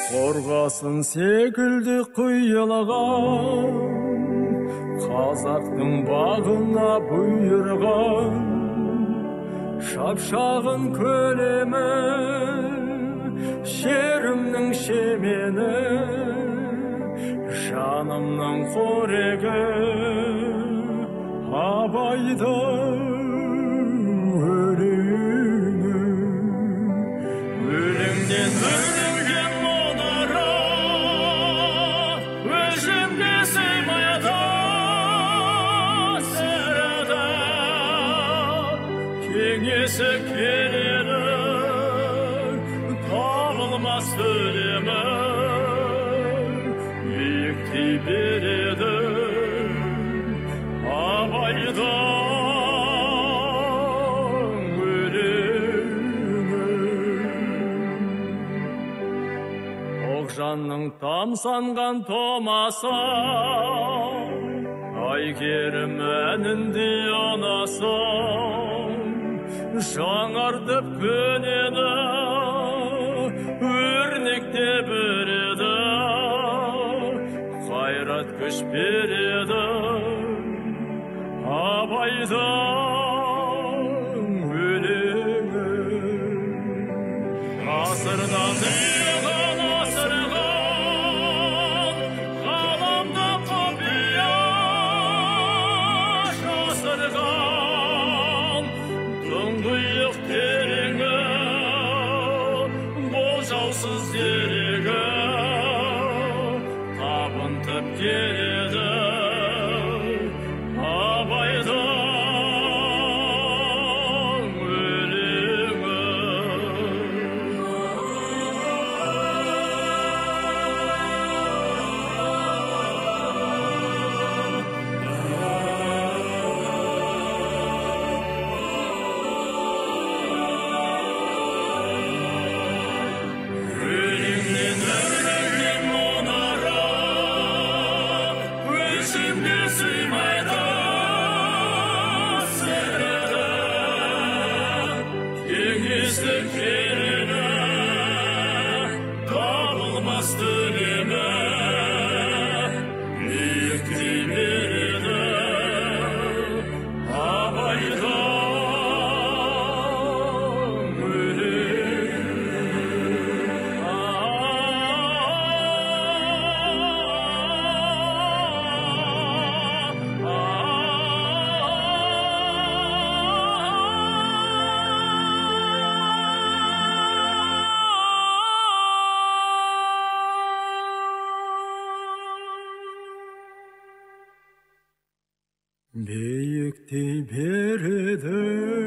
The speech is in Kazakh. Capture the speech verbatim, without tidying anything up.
қорғасын секілді құйылған қазақтың бағына бұйырған шапшағын көлемі шерімнің шемені жанымның қорегі абайдың өлеңі өлеңнен өрілген мұнара өзімге сыймайды сірәді кеңесі келеді табылмас өлемі биіктей береді абайдың өлеңі тоғжанның тамсанған томасы әйгерім әніндей анасы жаңартып көнеді өрнекте береді қайрат күш береді абайдың өлеңі ғасырдан иығын асырған ғаламда құпия жасырған тұңғиық тереңі болжаусыз дерегі табынтып келеді биіктей береді